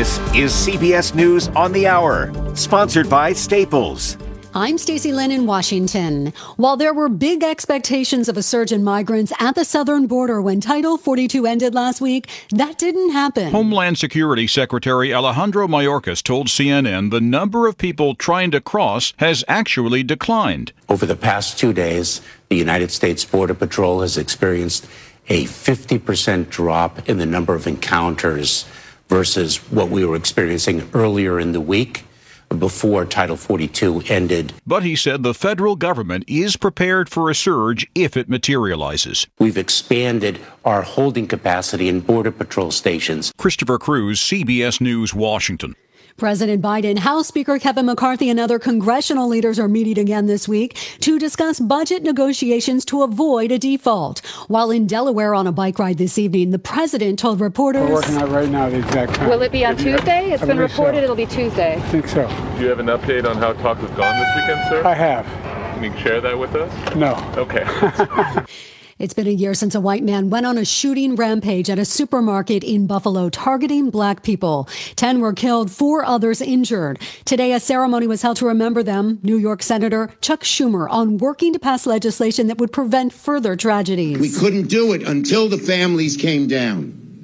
This is CBS News on the Hour, sponsored by Staples. I'm Stacey Lynn in Washington. While there were big expectations of a surge in migrants at the southern border when Title 42 ended last week, that didn't happen. Homeland Security Secretary Alejandro Mayorkas told CNN the number of people trying to cross has actually declined. Over the past 2 days, the United States Border Patrol has experienced a 50% drop in the number of encounters versus what we were experiencing earlier in the week before Title 42 ended. But he said the federal government is prepared for a surge if it materializes. We've expanded our holding capacity in Border Patrol stations. Christopher Cruz, CBS News, Washington. President Biden, House Speaker Kevin McCarthy, and other congressional leaders are meeting again this week to discuss budget negotiations to avoid a default. While in Delaware on a bike ride this evening, the president told reporters... We're working out right now the exact time. Will it be on Tuesday? It's been reported it'll be Tuesday. I think so. Do you have an update on how talks have gone this weekend, sir? I have. Can you share that with us? No. Okay. It's been a year since a white man went on a shooting rampage at a supermarket in Buffalo, targeting black people. 10 were killed, 4 others injured. Today, a ceremony was held to remember them. New York Senator Chuck Schumer on working to pass legislation that would prevent further tragedies. We couldn't do it until the families came down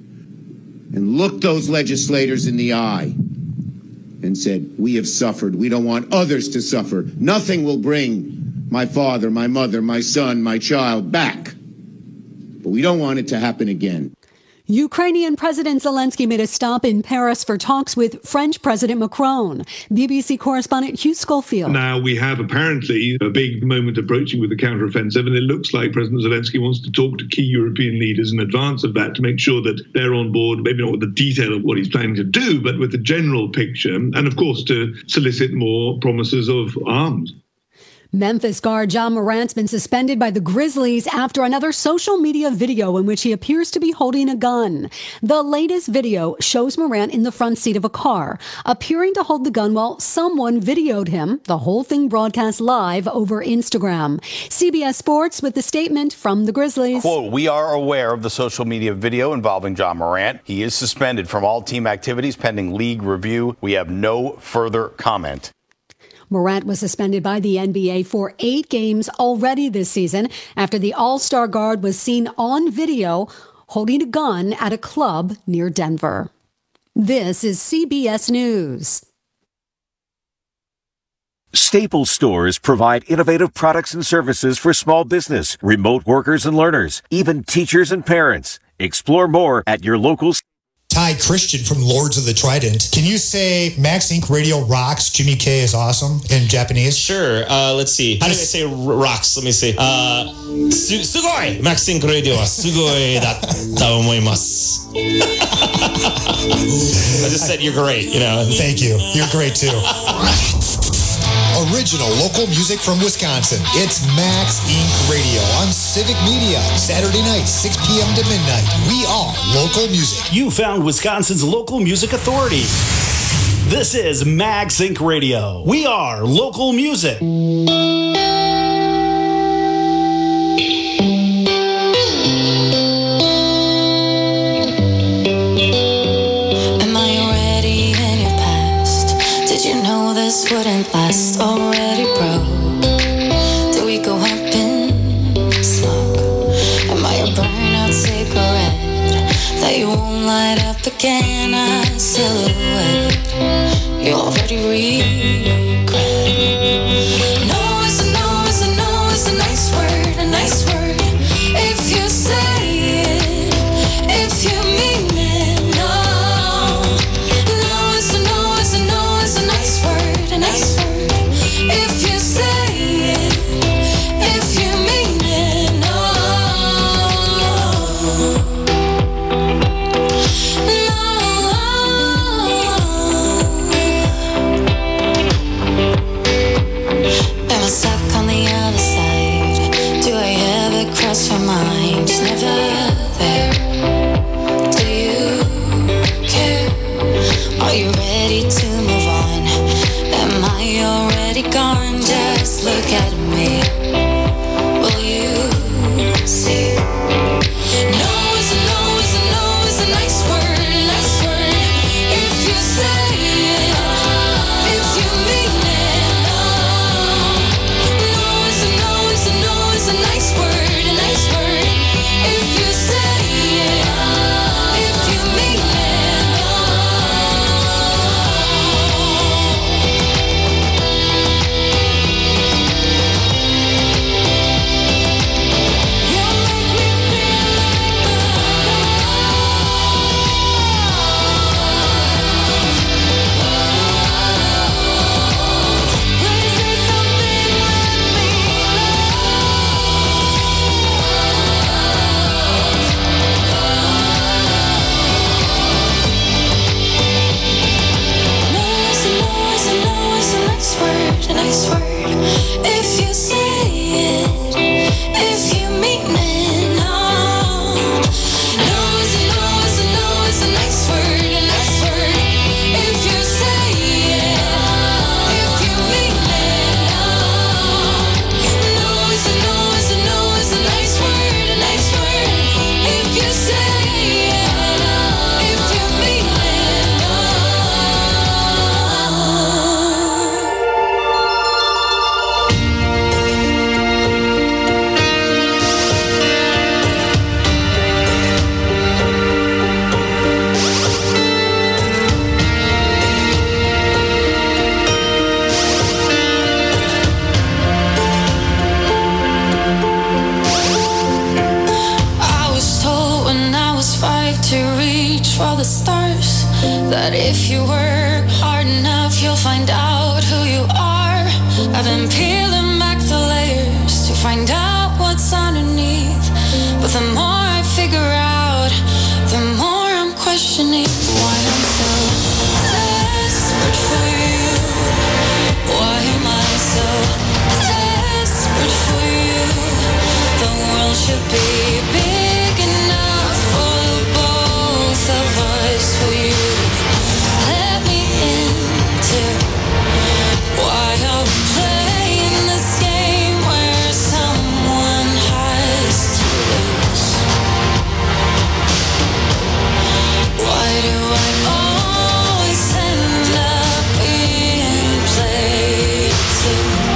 and looked those legislators in the eye and said, we have suffered. We don't want others to suffer. Nothing will bring my father, my mother, my son, my child back. But we don't want it to happen again. Ukrainian President Zelensky made a stop in Paris for talks with French President Macron. BBC correspondent Hugh Schofield. Now we have apparently a big moment approaching with the counteroffensive, and it looks like President Zelensky wants to talk to key European leaders in advance of that to make sure that they're on board, maybe not with the detail of what he's planning to do, but with the general picture, and of course to solicit more promises of arms. Memphis guard Ja Morant's been suspended by the Grizzlies after another social media video in which he appears to be holding a gun. The latest video shows Morant in the front seat of a car, appearing to hold the gun while someone videoed him. The whole thing broadcast live over Instagram. CBS Sports with the statement from the Grizzlies. Quote, we are aware of the social media video involving Ja Morant. He is suspended from all team activities pending league review. We have no further comment. Morant was suspended by the NBA for 8 games already this season after the All-Star guard was seen on video holding a gun at a club near Denver. This is CBS News. Staples stores provide innovative products and services for small business, remote workers and learners, even teachers and parents. Explore more at your local Ty Christian from Lords of the Trident. Can you say Max Inc. Radio rocks, Jimmy K is awesome in Japanese? Sure. Let's see. How do I say rocks? Let me see. Sugoi! Max Inc. Radio wa sugoi datta omoimasu. I just said you're great, you know. Thank you. You're great too. Original local music from Wisconsin. It's Max Inc. Radio on Civic Media. Saturday night, 6 p.m. to midnight. We are local music. You found Wisconsin's local music authority. This is Max Inc. Radio. We are local music. This wouldn't last, already broke. Do we go up in smoke? Am I a burnout cigarette that you won't light up again? A silhouette you already regret. No is a no, is a no, is a nice word, a nice word. If you say it, if you mean it, no. No is a no, is a no, is a nice word. A nice word. If you say it, if you mean it, no. Am I stuck on the other side? Do I ever cross your mind? Just never there. Do you care? Are you ready to move on? Am I already gone? Just look at me. Will you see? No is a no, is a no, is a nice word, a nice word. If you say the stars. That if you work hard enough, you'll find out who you are. I've been peeling back the layers to find out what's underneath. But the more I figure out, the more I'm questioning why I'm so desperate for you. Why am I so desperate for you? The world should be big enough for the both of us. For you to let me into. Why are we playing this game where someone has to lose? Why do I always end up being played too?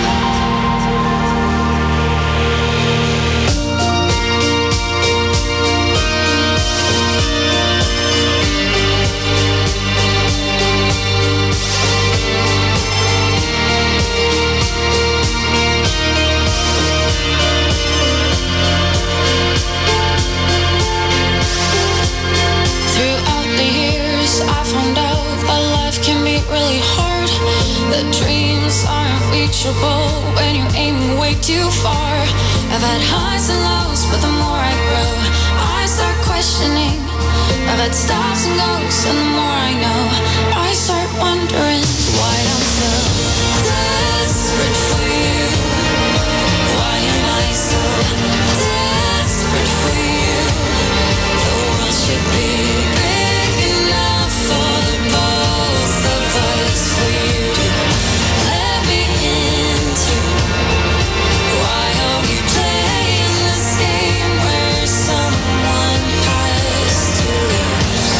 Really hard. The dreams aren't reachable when you're aiming way too far. I've had highs and lows, but the more I grow, I start questioning. I've had stops and goes, and the more I know, I start wondering why I'm so desperate for you. Why am I so desperate for you? The world should be big enough for the both of us. For you to let me into. Why are we playing this game where someone has to lose?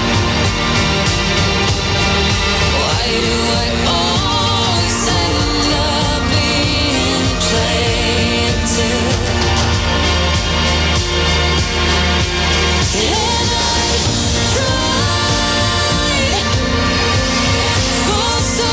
Why do I always end up being played too? And I've tried for so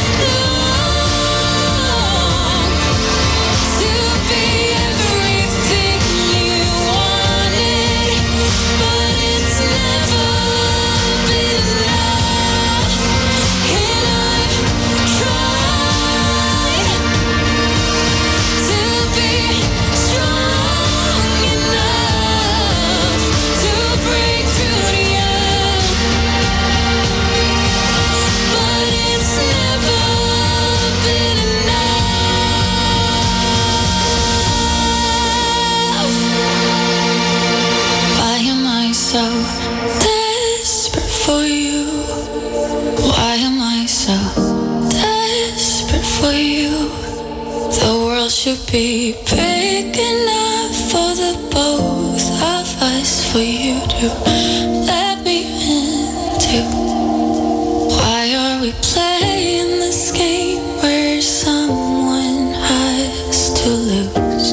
long to be everything you wanted, but it's never been enough. And I've tried to be strong enough to break through to you, but it's never been enough. Why am I so desperate for you? Why am I so desperate for you? The world should be big enough for the both of us. For you to let me into. Why are we playing this game where someone has to lose?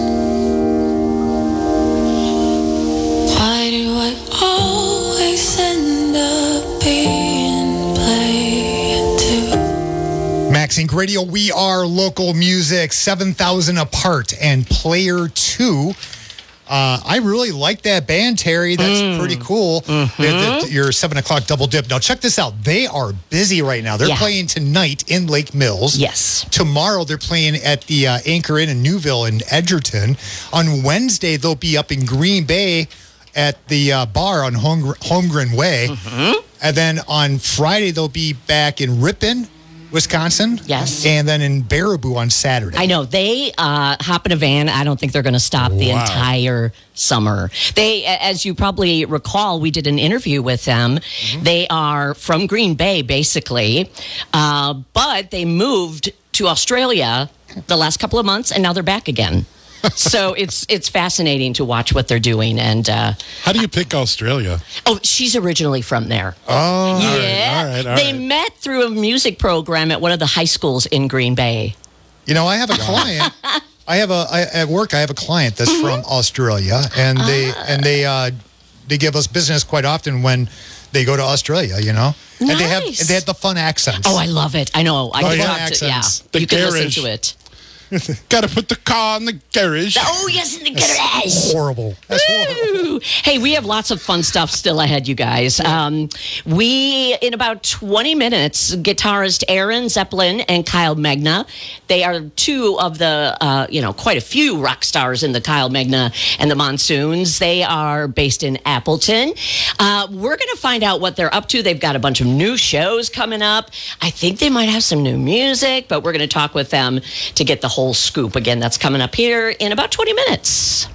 Why do I always end up being played too? Max Inc. Radio, we are local music, 7,000 apart, and Player 2. I really like that band, Terry. That's pretty cool. Your 7 o'clock double dip. Now, check this out. They are busy right now. They're playing tonight in Lake Mills. Yes. Tomorrow, they're playing at the Anchor Inn in Newville in Edgerton. On Wednesday, they'll be up in Green Bay at the bar on Holmgren Way. And then on Friday, they'll be back in Ripon, Wisconsin. Yes. And then in Baraboo on Saturday. I know. They hop in a van. I don't think they're going to stop the entire summer. They, as you probably recall, we did an interview with them. They are from Green Bay, basically. But they moved to Australia the last couple of months, and now they're back again. So it's fascinating to watch what they're doing. And how do you pick Australia? Oh, she's originally from there. Oh, yeah. All right. They met through a music program at one of the high schools in Green Bay. You know, I have a client. At work, I have a client that's from Australia, and they give us business quite often when they go to Australia. You know, nice. And they have the fun accents. Oh, I love it. I know. I can talk to, The you can listen garage. to it. Got to put the car in the garage. Oh, yes, in the garage. Horrible. That's horrible. Hey, we have lots of fun stuff still ahead, you guys. In about 20 minutes, guitarist Aaron Zeppelin and Kyle Magna. They are two of the, quite a few rock stars in the Kyle Magna and the Monsoons. They are based in Appleton. We're going to find out what they're up to. They've got a bunch of new shows coming up. I think they might have some new music, but we're going to talk with them to get the whole scoop. Again, that's coming up here in about 20 minutes.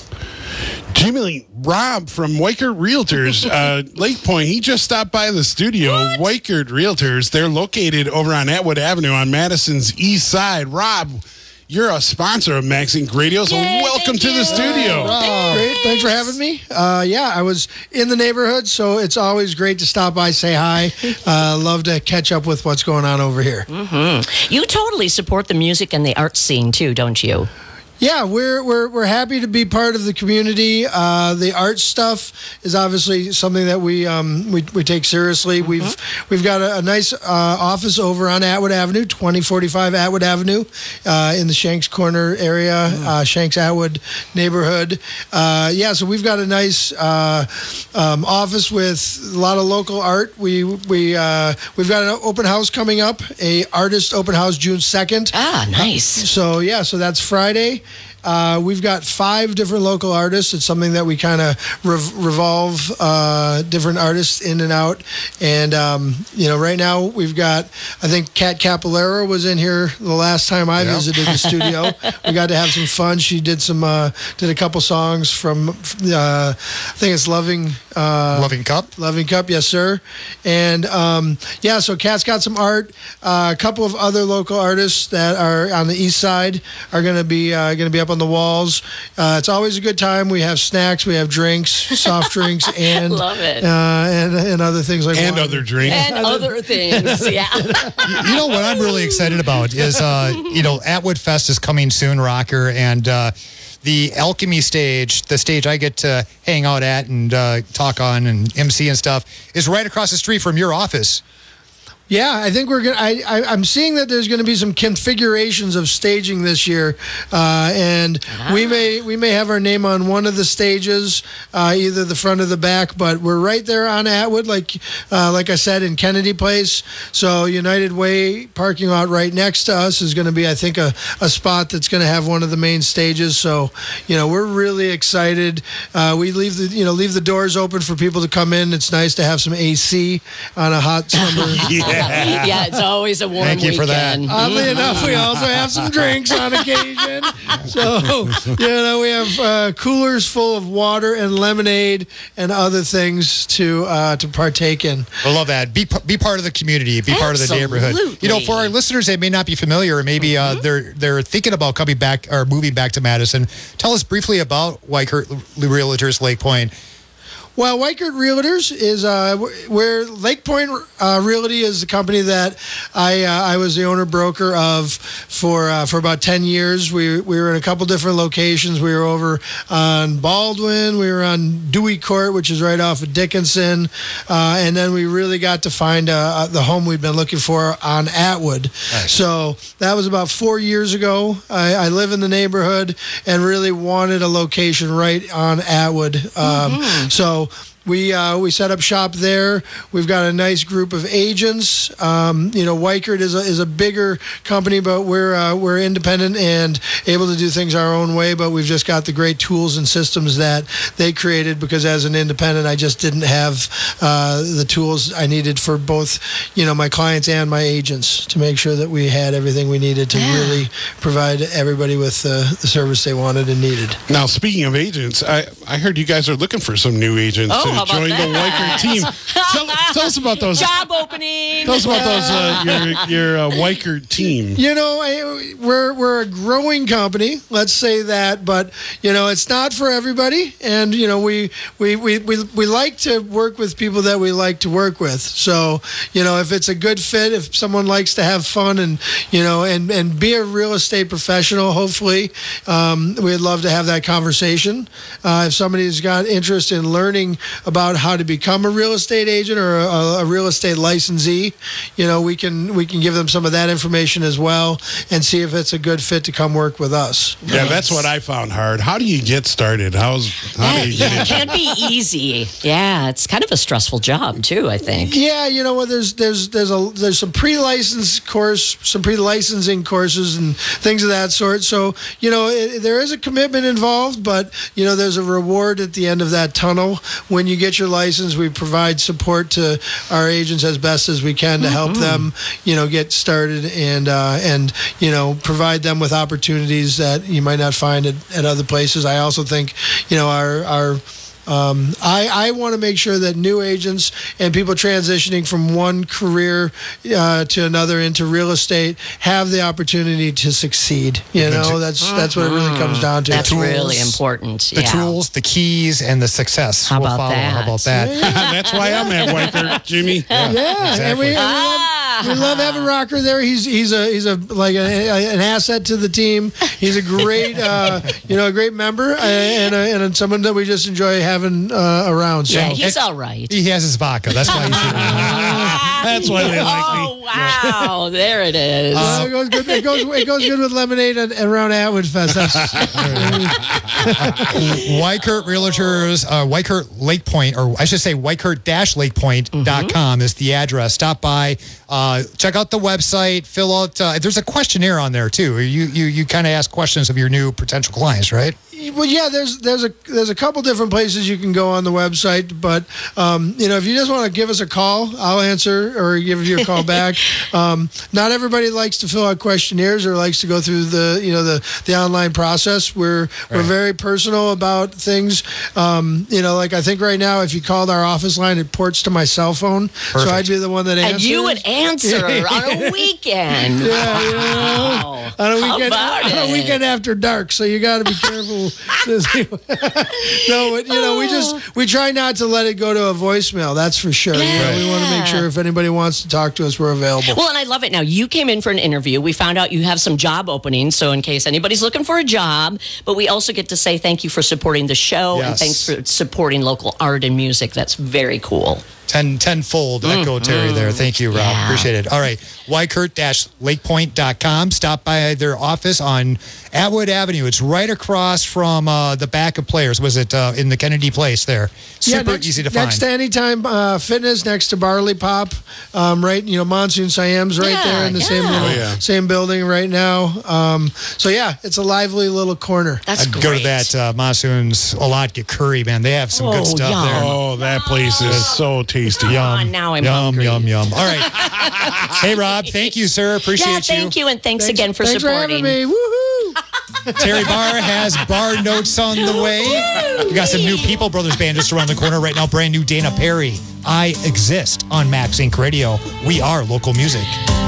Jimmy, Rob from Weichert Realtors, Lake Point, he just stopped by the studio. What? Weichert Realtors, they're located over on Atwood Avenue on Madison's east side. Rob, you're a sponsor of Max Inc. Radio, so welcome to the studio. Great, thanks for having me. I was in the neighborhood, so it's always great to stop by, say hi. Love to catch up with what's going on over here. Mm-hmm. You totally support the music and the art scene too, don't you? Yeah, we're happy to be part of the community. The art stuff is obviously something that we take seriously. We've got a nice office over on Atwood Avenue, 2045 Atwood Avenue, in the Shanks Corner area, Shanks Atwood neighborhood. So we've got a nice office with a lot of local art. We've got an open house coming up, a artist open house June 2nd. Ah, nice. So that's Friday. We've got 5 different local artists. It's something that we kind of revolve different artists in and out. And, right now we've got, I think Kat Capillero was in here the last time I visited the studio. We got to have some fun. She did did a couple songs from, I think it's Loving Cup. Loving Cup, yes, sir. And, so Kat's got some art. A couple of other local artists that are on the east side are going to be up on the walls. It's always a good time. We have snacks, we have drinks, soft drinks, and love it. And other things like and wine. other drinks and other things. Yeah. You know what I'm really excited about is Atwood Fest is coming soon, Rocker, and the Alchemy stage, the stage I get to hang out at and talk on and MC and stuff, is right across the street from your office. Yeah, I think we're gonna. I'm seeing that there's going to be some configurations of staging this year, and we may have our name on one of the stages, either the front or the back. But we're right there on Atwood, like I said, in Kennedy Place. So United Way parking lot right next to us is going to be, I think, a spot that's going to have one of the main stages. So we're really excited. We leave the doors open for people to come in. It's nice to have some AC on a hot summer. Yeah, it's always a warm Thank you weekend. for that. Oddly enough, we also have some drinks on occasion. So, we have coolers full of water and lemonade and other things to partake in. I love that. Be part of the community. Be part of the neighborhood. For our listeners that may not be familiar, or maybe they're thinking about coming back or moving back to Madison, tell us briefly about Weichert Realtors Lake Point. Well, Weichert Realtors is where Lake Point Realty is the company that I was the owner broker of for about 10 years. We were in a couple different locations. We were over on Baldwin. We were on Dewey Court, which is right off of Dickinson. And then we really got to find the home we'd been looking for on Atwood. Nice. So that was about 4 years ago. I live in the neighborhood and really wanted a location right on Atwood. So we set up shop there. We've got a nice group of agents. Weichert is a bigger company, but we're independent and able to do things our own way. But we've just got the great tools and systems that they created, because as an independent, I just didn't have the tools I needed for both, my clients and my agents, to make sure that we had everything we needed to really provide everybody with the service they wanted and needed. Now, speaking of agents, I heard you guys are looking for some new agents to join the Weichert team. Tell us about those. Job opening. Tell us about those, your Weichert team. We're a growing company, let's say that, but it's not for everybody, and we like to work with people that we like to work with. So if it's a good fit, if someone likes to have fun and and be a real estate professional, hopefully we'd love to have that conversation. If somebody's got interest in learning about how to become a real estate agent or a real estate licensee, we can give them some of that information as well and see if it's a good fit to come work with us. Yeah, that's what I found hard. How do you get started? How do you get in? It can't be easy. Yeah, it's kind of a stressful job too, I think. Yeah, there's some pre-licensing courses and things of that sort. So, there is a commitment involved, but, there's a reward at the end of that tunnel. When you get your license, we provide support to our agents as best as we can to help them, get started and provide them with opportunities that you might not find at other places. I also think, I want to make sure that new agents and people transitioning from one career to another into real estate have the opportunity to succeed. That's what it really comes down to. That's really important. The tools, the keys, and the success. How about that? How about that? That's why I'm at Weichert, Jimmy. Yeah, exactly. and we love Evan Rocker there. He's an asset to the team. He's a great a great member and someone that we just enjoy having around. So. Yeah, he's all right. He has his vodka. That's why he's That's why they like me. Oh, wow. There it is. It goes good. It goes good with lemonade and around Atwood Fest. Weichert Realtors, Weichert Lake Point, or I should say Weichert-lakepoint.com is the address. Stop by, check out the website, fill out. There's a questionnaire on there too. You kind of ask questions of your new potential clients, right? Well, yeah, there's a couple different places you can go on the website, but if you just want to give us a call, I'll answer or give you a call back. Not everybody likes to fill out questionnaires or likes to go through the online process. We're very personal about things. Like I think right now, if you called our office line, it ports to my cell phone, Perfect. so I'd be the one that answers. And you would answer on a weekend. Yeah, wow. on a weekend after dark. So you got to be careful. No, we try not to let it go to a voicemail. That's for sure. Yeah. We want to make sure if anybody wants to talk to us, we're available. Well, and I love it. Now, you came in for an interview. We found out you have some job openings. So in case anybody's looking for a job, but we also get to say thank you for supporting the show and thanks for supporting local art and music. That's very cool. Tenfold echo, Terry, there. Thank you, Rob. Yeah. Appreciate it. All right. Weichert-lakepoint.com. Stop by their office on Atwood Avenue. It's right across from the back of Players. Was it in the Kennedy Place there? Super easy to find. Next to Anytime Fitness, next to Barley Pop. Right, Monsoon Siam's right there in the same building right now. It's a lively little corner. That's I'd go to that Monsoon's a lot, get curry, man. They have some good stuff there. Oh, that place is so tasty. Yum. Now I'm hungry. Yum. All right. Hey, Rob, thank you, sir. Appreciate you. Thank you, and thanks again for supporting. Thanks for having me. Woohoo! Terry Barr has bar notes on the way. We got some new People Brothers band just around the corner right now. Brand new Dana Perry. I Exist on Max Inc. Radio. We are local music.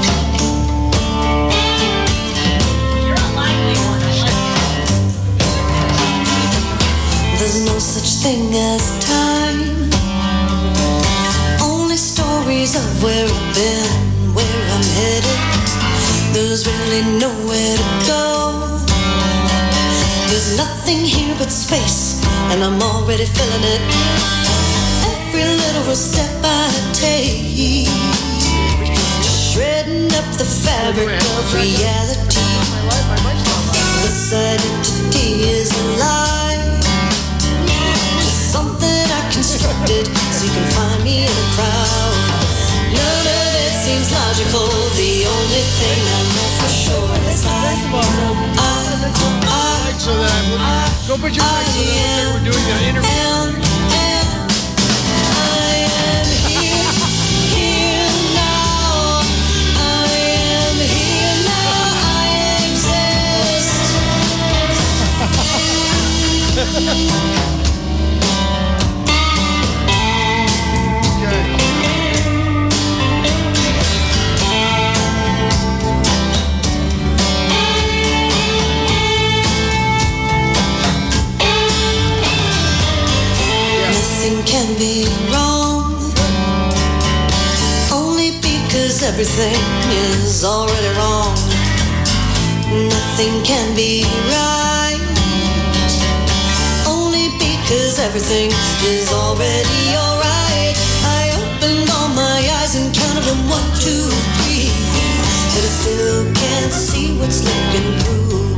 There's no such thing as time. Only stories of where I've been, where I'm headed. There's really nowhere to go. There's nothing here but space, and I'm already feeling it. Every little step I take, shredding up the fabric of reality. This identity is a lie, just something I constructed so you can find me in a crowd. None of it seems logical. The only thing I know for sure is Go put your legs in there. We're doing an interview. Nothing can be wrong, only because everything is already wrong. Nothing can be right, only because everything is already see what's looking through.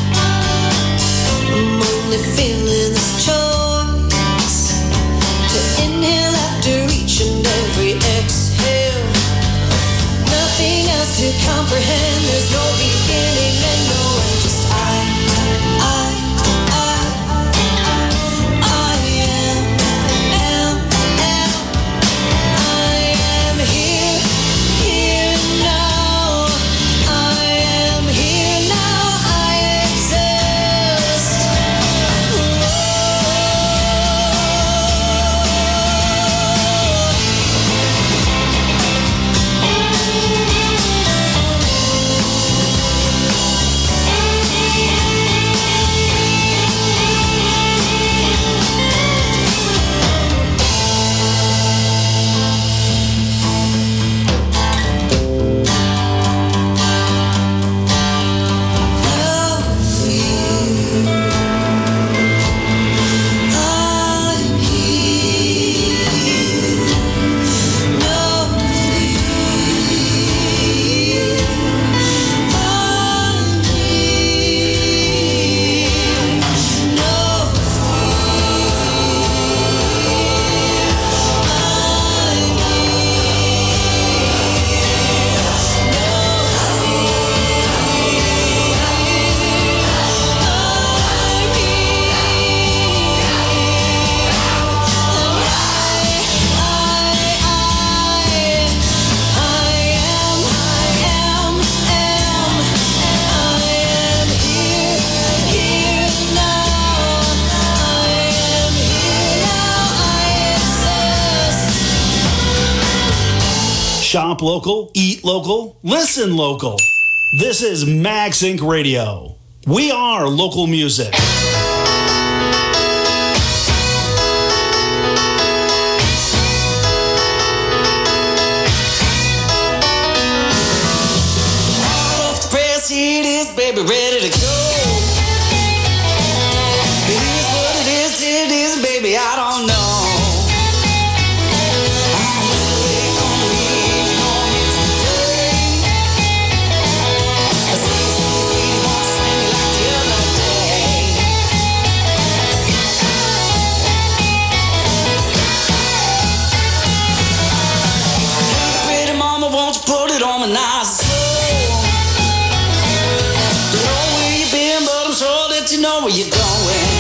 I'm only feeling this choice to inhale after each and every exhale. Nothing else to comprehend. There's no beginning and no end. Just Shop local, eat local, listen local. This is Max Inc. Radio. We are local music. Off the press, it is, baby, ready to go. It is what it is, baby, I don't know. Know where you're going.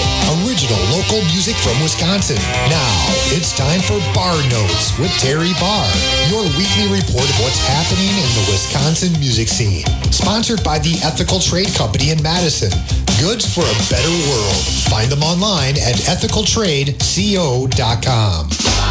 Original local music from Wisconsin. Now, it's time for Bar Notes with Terry Barr, your weekly report of what's happening in the Wisconsin music scene. Sponsored by the Ethical Trade Company in Madison. Goods for a better world. Find them online at ethicaltradeco.com.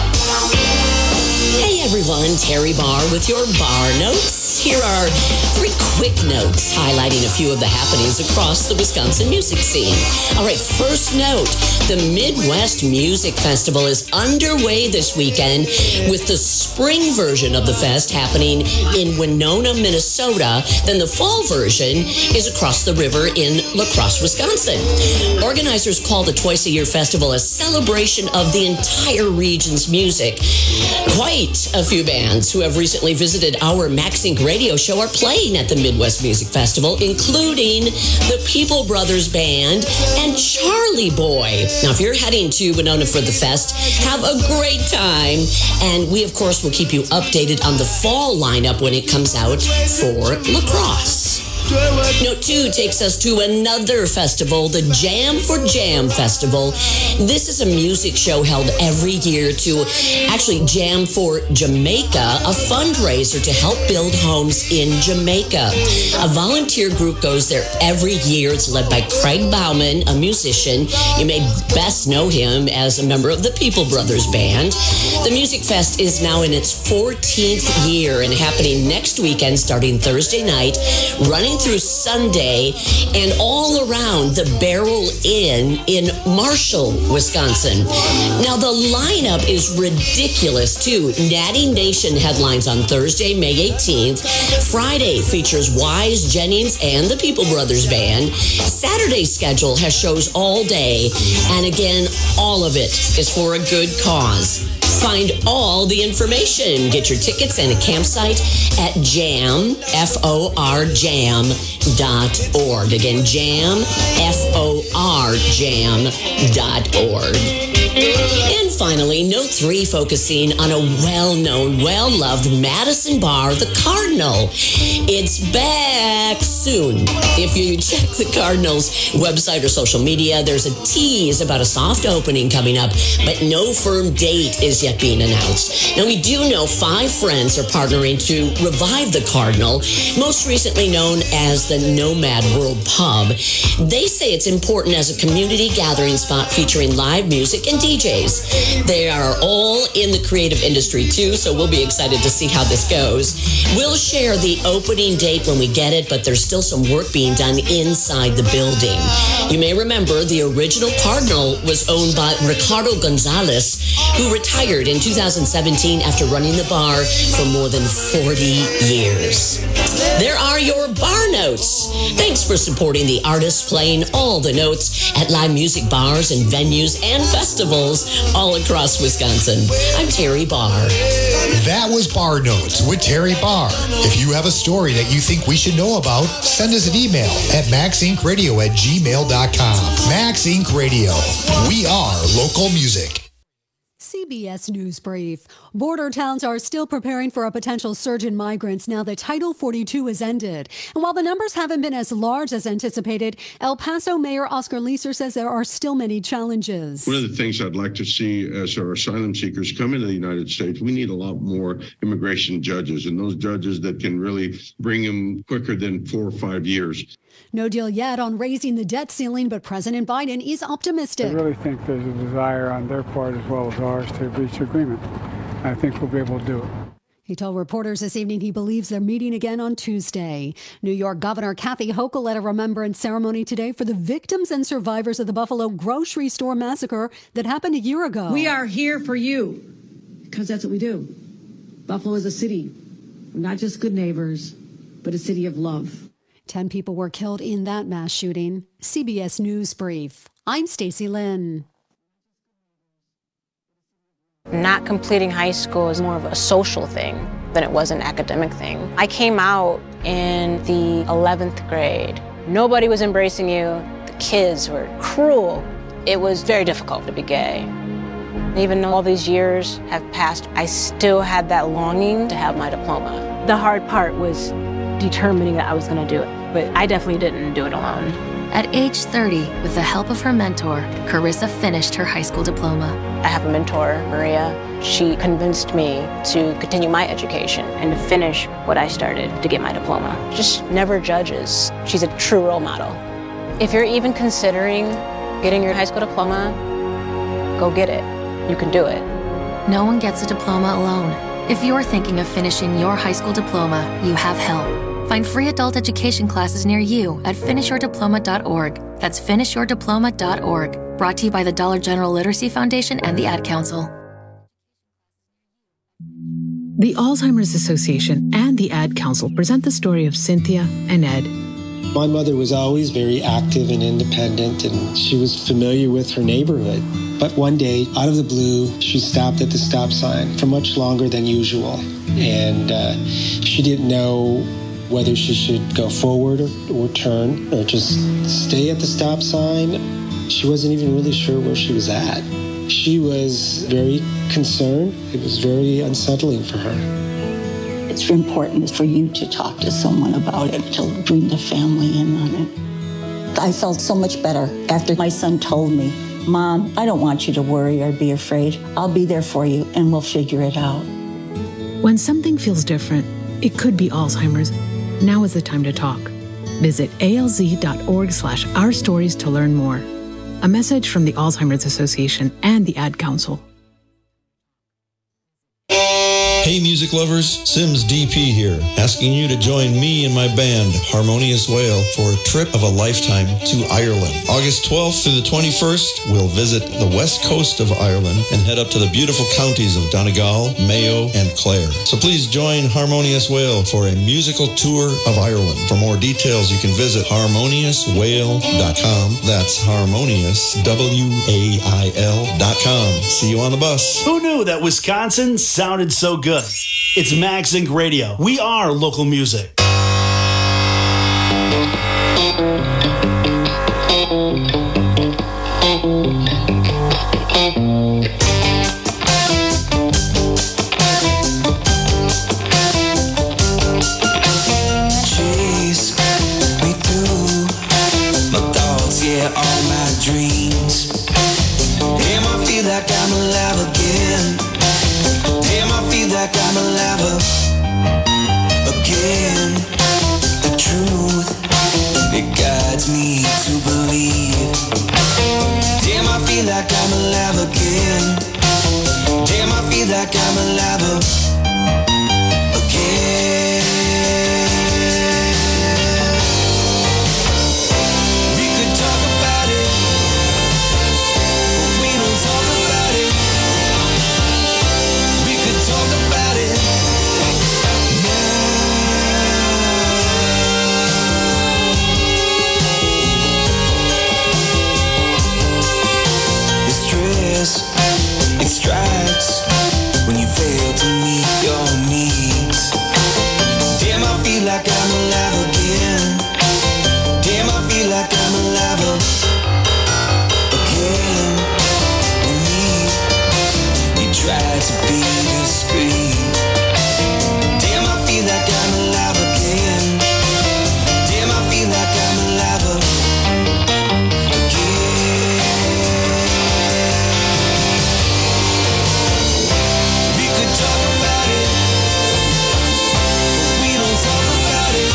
Hey everyone, Terry Barr with your Bar Notes. Here are 3 quick notes highlighting a few of the happenings across the Wisconsin music scene. All right, first note, the Midwest Music Festival is underway this weekend with the spring version of the fest happening in Winona, Minnesota. Then the fall version is across the river in La Crosse, Wisconsin. Organizers call the twice-a-year festival a celebration of the entire region's music. Quite a few bands who have recently visited our MaxInc radio show are playing at the Midwest Music Festival, including the People Brothers Band and Charlie Boy. Now, if you're heading to Winona for the fest, have a great time. And we, of course, will keep you updated on the fall lineup when it comes out for La Crosse. Note 2 takes us to another festival, the Jam for Jam Festival. This is a music show held every year to actually Jam for Jamaica, a fundraiser to help build homes in Jamaica. A volunteer group goes there every year. It's led by Craig Bauman, a musician. You may best know him as a member of the People Brothers Band. The Music Fest is now in its 14th year and happening next weekend starting Thursday night, running through Sunday, and all around the Barrel Inn in Marshall, Wisconsin. Now, the lineup is ridiculous, too. Natty Nation headlines on Thursday, May 18th. Friday features Wise Jennings and the People Brothers Band. Saturday's schedule has shows all day, and again, all of it is for a good cause. Find all the information. Get your tickets and a campsite at jamforjam.org. Again, jamforjam.org. And finally, note 3 focusing on a well-known, well-loved Madison bar, the Cardinal. It's back soon. If you check the Cardinal's website or social media, there's a tease about a soft opening coming up, but no firm date is yet being announced. Now, we do know 5 friends are partnering to revive the Cardinal, most recently known as the Nomad World Pub. They say it's important as a community gathering spot featuring live music and DJs. They are all in the creative industry too, so we'll be excited to see how this goes. We'll share the opening date when we get it, but there's still some work being done inside the building. You may remember the original Cardinal was owned by Ricardo Gonzalez, who retired in 2017 after running the bar for more than 40 years. There are your bar notes. Thanks for supporting the artists playing all the notes at live music bars and venues and festivals all across Wisconsin. I'm Terry Barr. That was Bar Notes with Terry Barr. If you have a story that you think we should know about, send us an email at maxincradio@gmail.com. Max Inc. Radio. We are local music. CBS News Brief. Border towns are still preparing for a potential surge in migrants now that Title 42 has ended. And while the numbers haven't been as large as anticipated, El Paso Mayor Oscar Leeser says there are still many challenges. One of the things I'd like to see as our asylum seekers come into the United States, we need a lot more immigration judges, and those judges that can really bring them quicker than 4 or 5 years. No deal yet on raising the debt ceiling, but President Biden is optimistic. I really think there's a desire on their part as well as ours to reach agreement. I think we'll be able to do it. He told reporters this evening he believes they're meeting again on Tuesday. New York Governor Kathy Hochul led a remembrance ceremony today for the victims and survivors of the Buffalo grocery store massacre that happened a year ago. We are here for you because that's what we do. Buffalo is a city of not just good neighbors, but a city of love. 10 people were killed in that mass shooting. CBS News Brief. I'm Stacey Lynn. Not completing high school is more of a social thing than it was an academic thing. I came out in the 11th grade. Nobody was embracing you. The kids were cruel. It was very difficult to be gay. Even though all these years have passed, I still had that longing to have my diploma. The hard part was determining that I was going to do it, but I definitely didn't do it alone. At age 30, with the help of her mentor, Carissa finished her high school diploma. I have a mentor, Maria. She convinced me to continue my education and to finish what I started to get my diploma. Just never judges. She's a true role model. If you're even considering getting your high school diploma, go get it. You can do it. No one gets a diploma alone. If you're thinking of finishing your high school diploma, you have help. Find free adult education classes near you at finishyourdiploma.org. That's finishyourdiploma.org. Brought to you by the Dollar General Literacy Foundation and the Ad Council. The Alzheimer's Association and the Ad Council present the story of Cynthia and Ed. My mother was always very active and independent, and she was familiar with her neighborhood. But one day, out of the blue, she stopped at the stop sign for much longer than usual. And she didn't know whether she should go forward or turn or just stay at the stop sign. She wasn't even really sure where she was at. She was very concerned. It was very unsettling for her. It's important for you to talk to someone about it, to bring the family in on it. I felt so much better after my son told me, Mom, I don't want you to worry or be afraid. I'll be there for you and we'll figure it out. When something feels different, it could be Alzheimer's. Now is the time to talk. Visit alz.org/ourstories to learn more. A message from the Alzheimer's Association and the Ad Council. Hey music lovers, Sims DP here, asking you to join me and my band, Harmonious Whale, for a trip of a lifetime to Ireland. August 12th through the 21st, we'll visit the west coast of Ireland and head up to the beautiful counties of Donegal, Mayo, and Clare. So please join Harmonious Whale for a musical tour of Ireland. For more details, you can visit harmoniouswhale.com. That's harmonious, WAIL.com. See you on the bus. Who knew that Wisconsin sounded so good? It's MagZinc Radio. We are local music. Chase me through my thoughts, yeah, all my dreams. Damn, I feel like I'm alive again. Damn, I feel like I'm alive again. The truth, it guides me to believe. Damn, I feel like I'm alive again. Damn, I feel like I'm alive again. We could talk about it, but we don't talk about it. We could talk about it now. The stress, it strikes when you fail to meet your needs. Damn, I feel like I'm alive again. Damn, I feel like I'm alive again. We try to be discreet. Damn, I feel like I'm alive again. Damn, I feel like I'm alive again. We could talk about it, but we don't talk about it.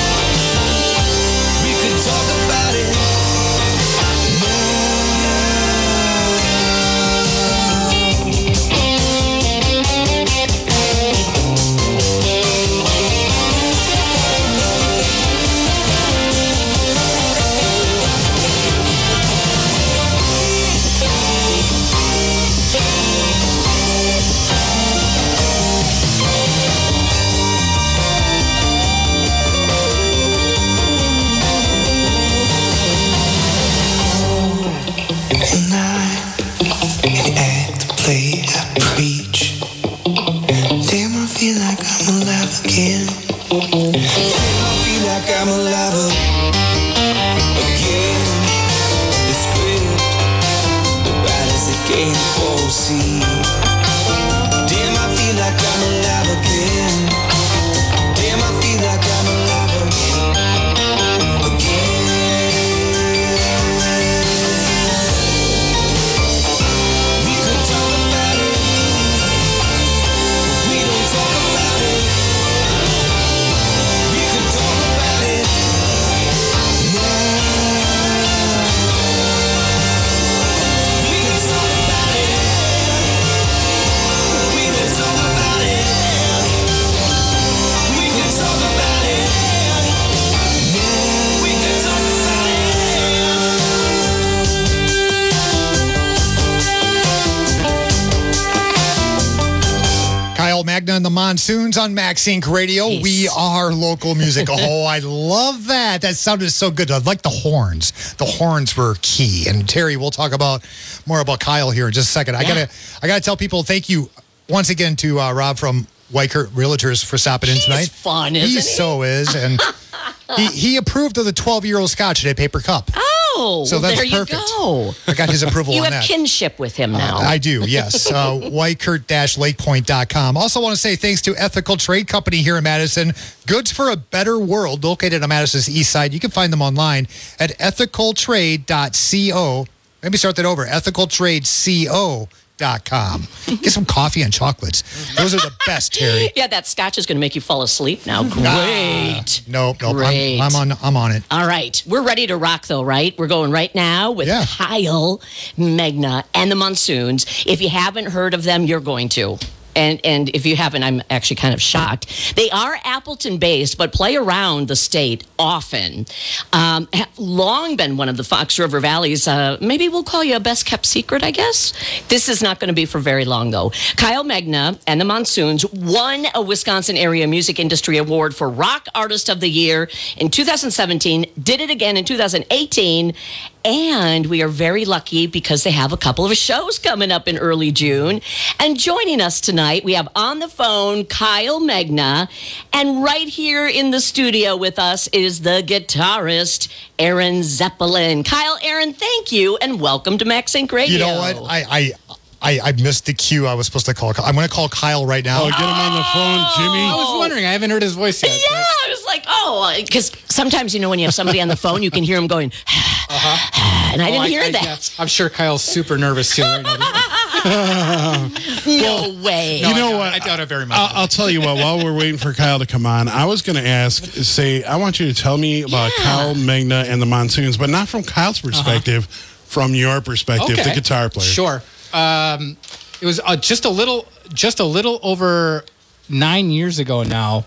We could talk about it and I act, play, I preach. Damn, I feel like I'm alive again. Damn, I feel like I'm alive again. The script, the writers that can't foresee. Damn, I feel like I'm alive again. Damn, I feel like I'm alive again. Kyle Magna and the Monsoons on Max Inc. Radio. Peace. We are local music. Oh, I love that. That sounded so good. I like the horns. The horns were key. And Terry, we'll talk more about Kyle here in just a second. Yeah. I gotta tell people thank you once again to Rob from Weichert Realtors for stopping in tonight. He's fun, isn't he? So is, and he approved of the 12-year-old Scotch at a paper cup. Oh, So that's there perfect. you go. I got his approval You on have that. kinship with him now. I do, yes. Weichert-lakepoint.com. Also want to say thanks to Ethical Trade Company here in Madison. Goods for a better world, located on Madison's east side. You can find them online at ethicaltrade.co. Maybe start that over, ethicaltradeco.com. Get some coffee and chocolates. Those are the best, Terry. Yeah, that Scotch is going to make you fall asleep now. Great. Nope. Great. I'm on it. All right. We're ready to rock, though, right? We're going right now with Kyle Magna and the Monsoons. If you haven't heard of them, you're going to. And if you haven't, I'm actually kind of shocked. They are Appleton-based, but play around the state often. Have long been one of the Fox River Valley's, maybe we'll call you a best-kept secret, I guess. This is not going to be for very long, though. Kyle Magna and the Monsoons won a Wisconsin Area Music Industry Award for Rock Artist of the Year in 2017, did it again in 2018, and we are very lucky because they have a couple of shows coming up in early June. And joining us tonight, we have on the phone Kyle Magna. And right here in the studio with us is the guitarist, Aaron Zeppelin. Kyle, Aaron, thank you and welcome to Max Inc. Radio. You know what? I missed the cue I was supposed to call. I'm going to call Kyle right now. Oh, get him on the phone, Jimmy. I was wondering. I haven't heard his voice yet. Yeah, I was like, because sometimes, when you have somebody on the phone, you can hear him going, and I didn't hear that. Yeah, I'm sure Kyle's super nervous too right now. No way. You know what? I doubt it very much. I'll tell you what, while we're waiting for Kyle to come on, I was going to I want you to tell me about Kyle Magna and the Monsoons, but not from Kyle's perspective, from your perspective, the guitar player. Sure. It was just a little over 9 years ago now.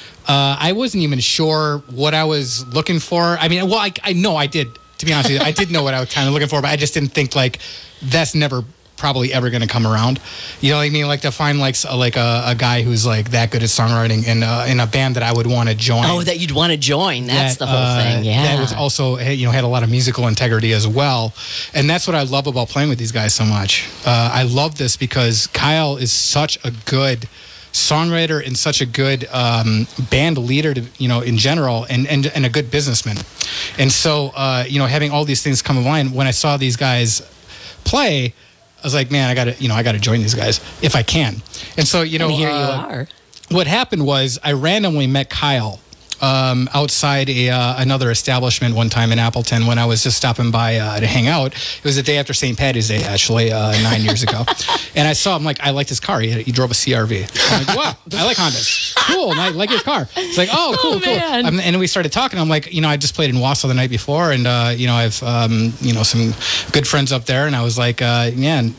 I wasn't even sure what I was looking for. I mean, well, I know I did. To be honest with you, I did know what I was kind of looking for, but I just didn't think that's never probably ever going to come around. You know what I mean? Like to find a guy who's that good at songwriting in a band that I would want to join. Oh, that you'd want to join. That's the whole thing. Yeah. That was also had a lot of musical integrity as well. And that's what I love about playing with these guys so much. I love this because Kyle is such a good songwriter and such a good band leader, in general, and a good businessman. And so, having all these things come in line, when I saw these guys play, I was like, man, I got to join these guys if I can. And so, here you are. What happened was I randomly met Kyle outside another establishment one time in Appleton when I was just stopping by to hang out. It was the day after St. Patty's Day, actually, 9 years ago. And I saw him, I like this car. He drove a CRV. I'm like, wow, I like Hondas. Cool, I like your car. It's like, oh, cool. And we started talking. I'm like, I just played in Wausau the night before, and, I've, some good friends up there. And I was like, man,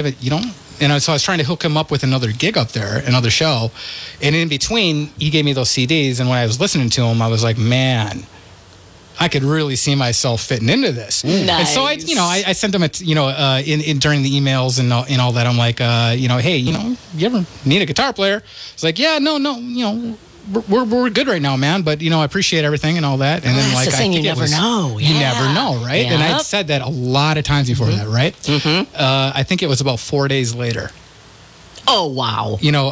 and so I was trying to hook him up with another gig up there, another show. And in between, he gave me those CDs. And when I was listening to him, I was like, man, I could really see myself fitting into this. Nice. And so I sent him during the emails and all that. I'm like, hey, you ever need a guitar player? It's like, yeah, no, we're good right now, man. But I appreciate everything and all that. And then that's the thing, you never know. You never know, right? Yep. And I'd said that a lot of times before that, right? Mm-hmm. I think it was about 4 days later. Oh, wow.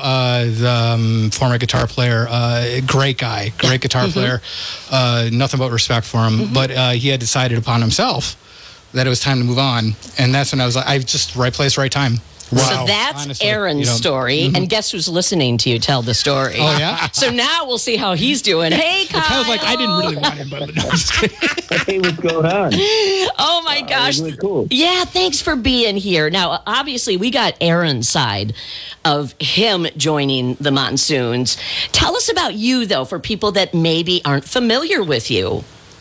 The former guitar player, great guy, great guitar player, nothing but respect for him. But he had decided upon himself that it was time to move on. And that's when I was like, right place, right time. Wow. So that's honestly, Aaron's story. And guess who's listening to you tell the story? Oh, yeah? So now we'll see how he's doing. Hey, Kyle. Kyle's like, I didn't really want him, but no, I'm just kidding. Hey, what's going on? Oh, my gosh. Really cool. Yeah, thanks for being here. Now, obviously, we got Aaron's side of him joining the Monsoons. Tell us about you, though, for people that maybe aren't familiar with you.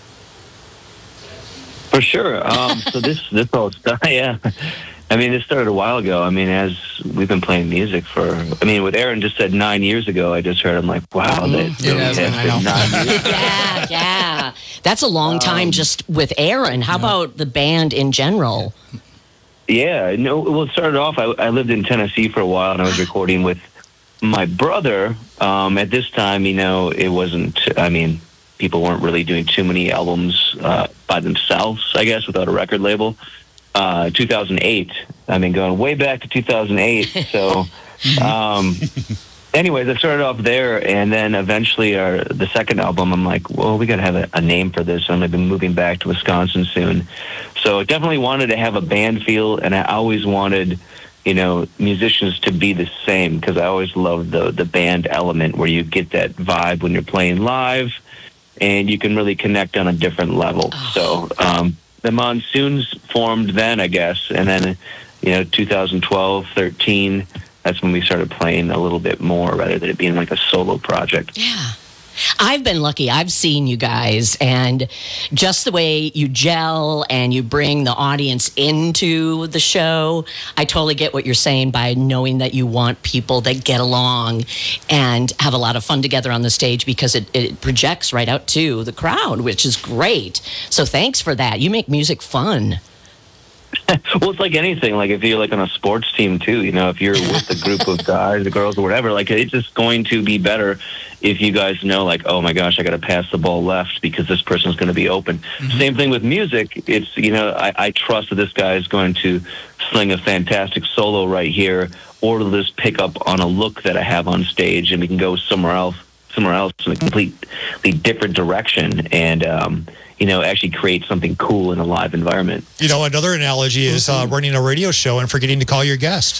For sure. So this whole stuff, yeah. I mean, this started a while ago. I mean, as we've been playing music what Aaron just said 9 years ago, I just heard, I'm like, wow, that really has been 9 years. Yeah. That's a long time just with Aaron. How about the band in general? Yeah. No, well, it started off, I lived in Tennessee for a while, and I was recording with my brother, at this time, it wasn't, people weren't really doing too many albums by themselves, I guess, without a record label. 2008, going way back to 2008. So, anyways, I started off there, and then eventually the second album, I'm like, well, we got to have a name for this. I'm going to be moving back to Wisconsin soon. So I definitely wanted to have a band feel, and I always wanted, musicians to be the same, because I always loved the band element where you get that vibe when you're playing live, and you can really connect on a different level. So the Monsoons formed then, I guess, and then, 2012, 13, that's when we started playing a little bit more rather than it being like a solo project. Yeah. I've been lucky. I've seen you guys, and just the way you gel and you bring the audience into the show, I totally get what you're saying by knowing that you want people that get along and have a lot of fun together on the stage, because it projects right out to the crowd, which is great. So thanks for that. You make music fun. Well, it's like anything. Like if you're like on a sports team too, if you're with a group of guys or girls or whatever, like it's just going to be better if you guys know, like, oh my gosh, I got to pass the ball left because this person's going to be open. Mm-hmm. Same thing with music. It's, I trust that this guy is going to sling a fantastic solo right here, or to just pick up on a look that I have on stage, and we can go somewhere else in a completely different direction, and actually create something cool in a live environment. Another analogy is running a radio show and forgetting to call your guest.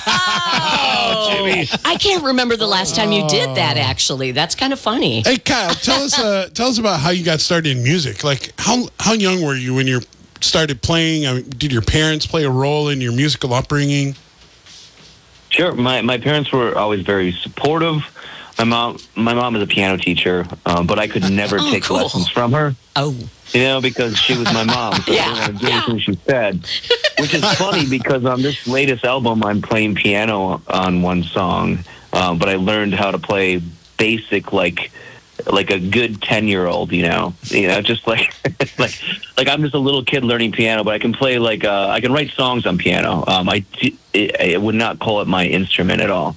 Jimmy. I can't remember the last time you did that, actually. That's kind of funny. Hey, Kyle, tell us about how you got started in music. Like, how young were you when you started playing? Did your parents play a role in your musical upbringing? Sure. My parents were always very supportive. My mom is a piano teacher, but I could never take lessons from her. Oh. Because she was my mom, so I didn't want to do anything she said. Which is funny, because on this latest album, I'm playing piano on one song, but I learned how to play basic, like a good 10-year-old, just like I'm just a little kid learning piano, but I can play I can write songs on piano. I would not call it my instrument at all.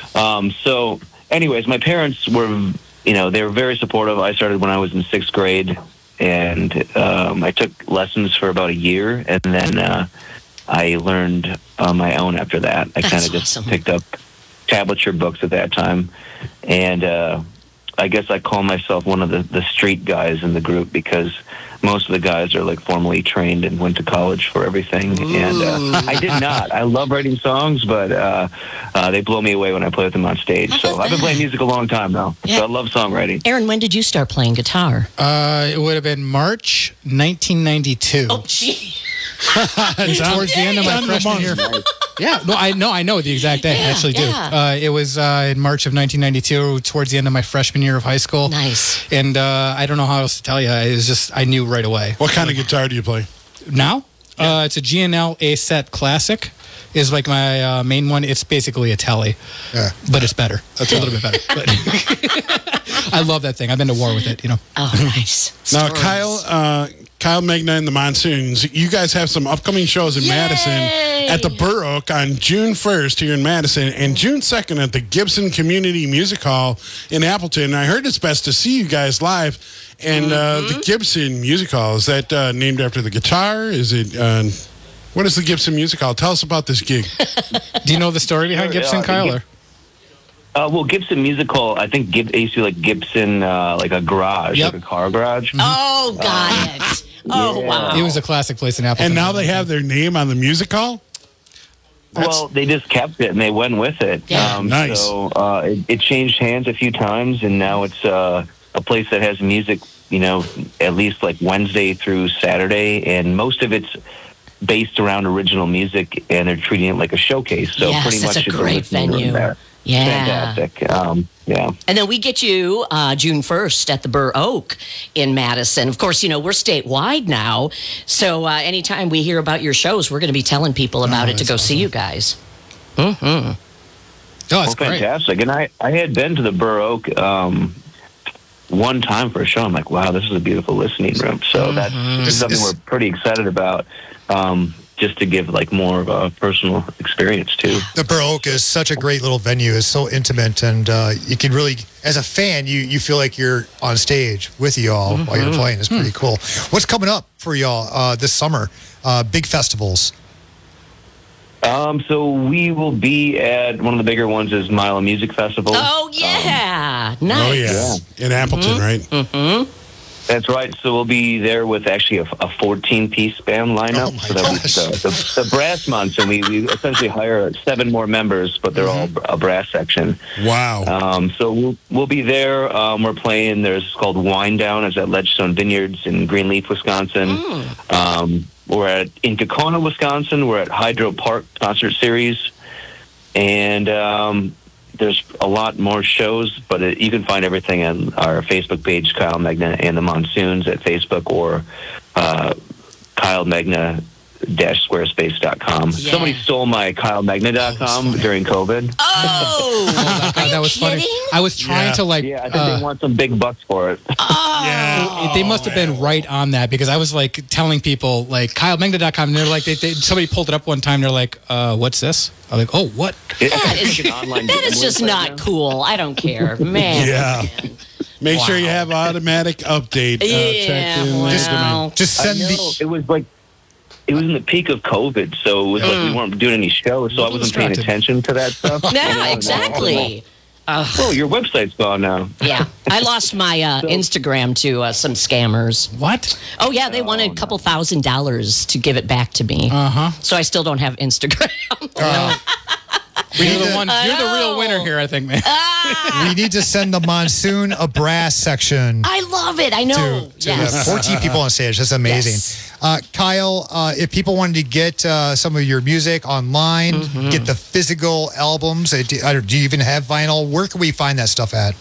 So anyways, my parents were, they were very supportive. I started when I was in 6th grade, and I took lessons for about a year, and then I learned on my own after that. I kind of just picked up tablature books at that time, and I guess I call myself one of the street guys in the group, because most of the guys are like formally trained and went to college for everything. Ooh. And I did not. I love writing songs, but they blow me away when I play with them on stage. So I've been playing music a long time now. Yeah. So I love songwriting. Aaron, when did you start playing guitar? It would have been March 1992. Oh, gee. Towards the end of my freshman year. Yeah, I know the exact day. I actually do. It was in March of 1992, towards the end of my freshman year of high school. Nice. And I don't know how else to tell you. It was just, I knew right away. What kind of guitar do you play now? It's a G&L A-Set Classic. Is like my main one. It's basically a Tele, but it's better. It's a little bit better. But I love that thing. I've been to war with it. Oh, nice. Now, Kyle Magna and the Monsoons, you guys have some upcoming shows in Madison at the Burr Oak on June 1st here in Madison, and June 2nd at the Gibson Community Music Hall in Appleton. I heard it's best to see you guys live. And the Gibson Music Hall, is that named after the guitar? Is it... what is the Gibson Music Hall? Tell us about this gig. Do you know the story behind Gibson, Kyle? Well, Gibson Music Hall, I think they used to like Gibson, like a garage, like a car garage. Oh, got it. Oh, wow. It was a classic place in Appleton. And now they have their name on the music hall? Well, they just kept it and they went with it. Yeah. Nice. So it changed hands a few times, and now it's a place that has music, at least like Wednesday through Saturday, and most of it's based around original music, and they're treating it like a showcase. So pretty much it's a great venue. Yeah. Fantastic. And then we get you June 1st at the Burr Oak in Madison. Of course, we're statewide now. So anytime we hear about your shows, we're going to be telling people about it to go see you guys. Mm-hmm. Oh, that's great. Fantastic. And I had been to the Burr Oak one time for a show. I'm like, wow, this is a beautiful listening room. So this is something we're pretty excited about. just to give like more of a personal experience too. The Baroque is such a great little venue. It's so intimate, and you can really, as a fan, you feel like you're on stage with you all while you're playing. It's pretty cool. What's coming up for y'all this summer? Big festivals. So we will be at one of the bigger ones is Mile Music Festival. Oh yeah, nice. Oh yeah, in Appleton, right? Mm-hmm. That's right. So we'll be there with actually a 14-piece band lineup. Oh so that the brass months, and we essentially hire 7 more members, but they're all a brass section. Wow. So we'll be there. We're playing. There's called Wine Down. It's at Ledgestone Vineyards in Greenleaf, Wisconsin. We're in Tacona, Wisconsin. We're at Hydro Park Concert Series, and there's a lot more shows, but you can find everything on our Facebook page, Kyle Magna and the Monsoons at Facebook, or KyleMagna-Squarespace.com. Yeah. Somebody stole my KyleMagna.com during COVID. Oh, that was funny. I was trying to I think they want some big bucks for it. They must have been right on that, because I was like telling people like KyleMagna.com, and they're like, somebody pulled it up one time. They're like, "What's this?" I'm like, "Oh, what?" That is just not cool. I don't care, man. Yeah. Make sure you have automatic update. Checked in. Just send It was like. It was in the peak of COVID, so it was like we weren't doing any shows, so I wasn't paying attention to that stuff. No, exactly. Oh, your website's gone now. Yeah, I lost my Instagram to some scammers. What? Oh yeah, they wanted a couple $1,000 to give it back to me. So I still don't have Instagram. You're the real winner here, I think, man. We need to send the Monsoon a brass section. I love it. I know. To have 14 people on stage. That's amazing. Yes. Kyle, if people wanted to get some of your music online, get the physical albums, do you even have vinyl? Where can we find that stuff at?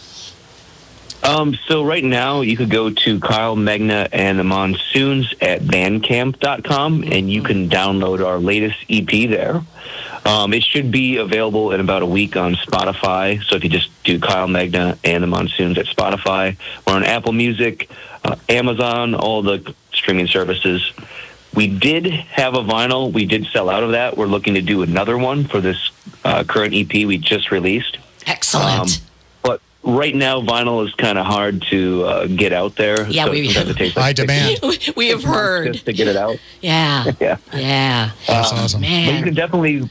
So right now you could go to Kyle Magna and the Monsoons at bandcamp.com, and you can download our latest EP there. It should be available in about a week on Spotify. So if you just do Kyle Magna and the Monsoons at Spotify, we're on Apple Music, Amazon, all the streaming services. We did have a vinyl. We did sell out of that. We're looking to do another one for this current EP we just released. Excellent. But right now, vinyl is kind of hard to get out there. Yeah, so sometimes it takes high demand. We have heard just to get it out. Yeah. Yeah. That's awesome. Man. But you can definitely,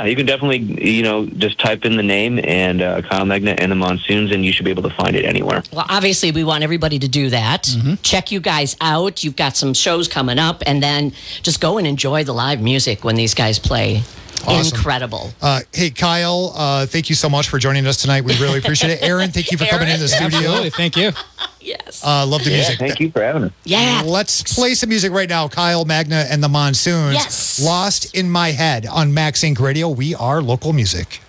just type in the name and Kyle Magna and the Monsoons, and you should be able to find it anywhere. Well, obviously, we want everybody to do that. Check you guys out. You've got some shows coming up, and then just go and enjoy the live music when these guys play. Awesome. Incredible. Hey, Kyle, thank you so much for joining us tonight. We really appreciate it. Aaron, thank you for coming into the studio. Absolutely. Thank you. Yes. Love the music. Thank you for having us. Yeah. Let's play some music right now. Kyle Magna and the Monsoons. Yes. Lost in My Head on Max Inc. Radio. We are local music.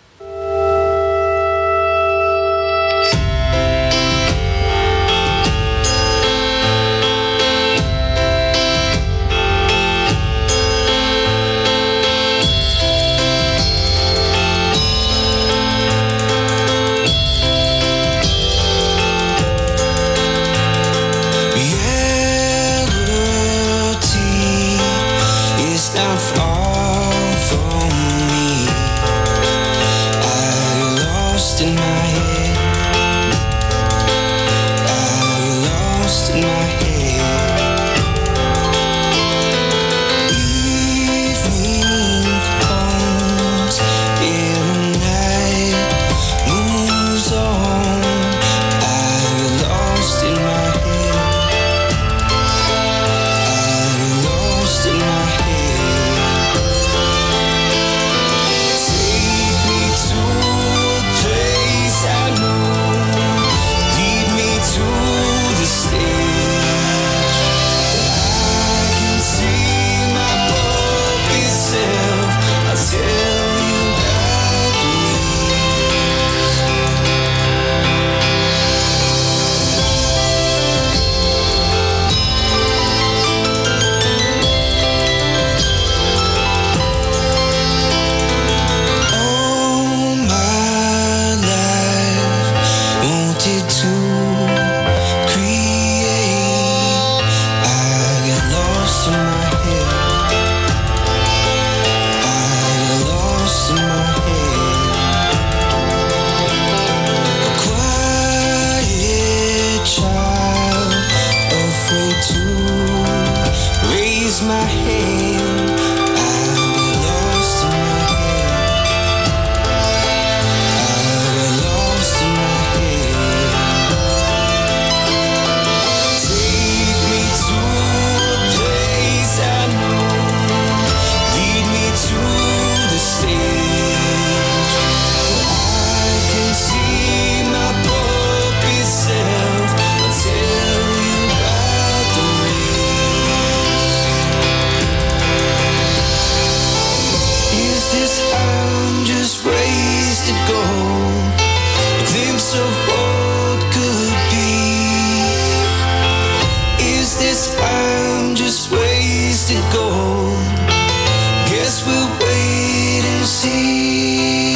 Not far from me. this I'm just wasted gold? A glimpse of what could be. Is this I'm just wasted gold? Guess we'll wait and see.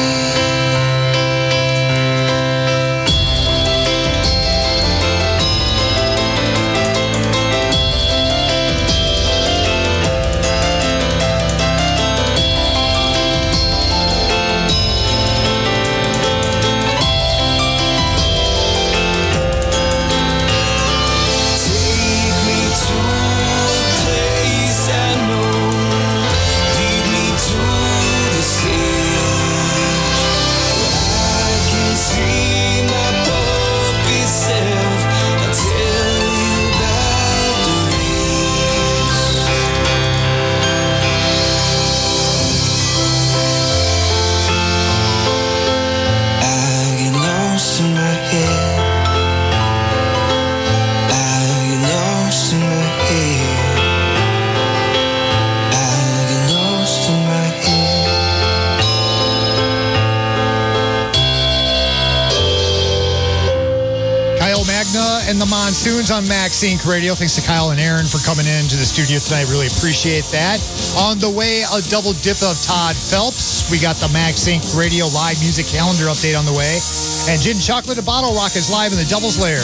And the Monsoons on Max Inc. Radio. Thanks to Kyle and Aaron for coming into the studio tonight. Really appreciate that. On the way, a double dip of Todd Phelps. We got the Max Inc. Radio live music calendar update on the way. And Gin Chocolate and Bottle Rock is live in the Devil's Lair.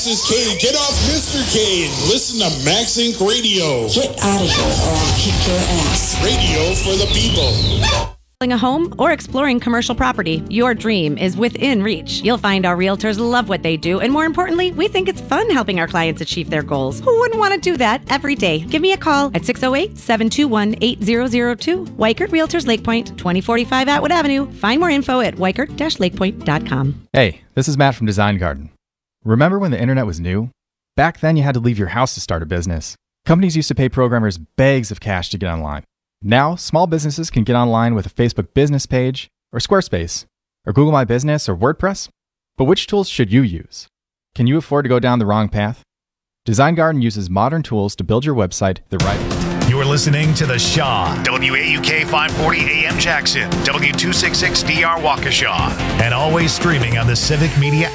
Mrs. K. Get off Mr. K and listen to Max Inc. Radio. Get out of here or I'll kick your ass. Radio for the people. A home or exploring commercial property, your dream is within reach. You'll find our realtors love what they do, and more importantly, we think it's fun helping our clients achieve their goals. Who wouldn't want to do that every day? Give me a call at 608-721-8002. Weichert Realtors Lake Point, 2045 Atwood Avenue. Find more info at weichert-lakepoint.com. Hey, this is Matt from Design Garden. Remember when the internet was new? Back then you had to leave your house to start a business. Companies used to pay programmers bags of cash to get online. Now, small businesses can get online with a Facebook business page, or Squarespace, or Google My Business, or WordPress. But which tools should you use? Can you afford to go down the wrong path? Design Garden uses modern tools to build your website the right way. You're listening to The Shaw, WAUK 540 AM Jackson, W266DR Waukesha, and always streaming on the Civic Media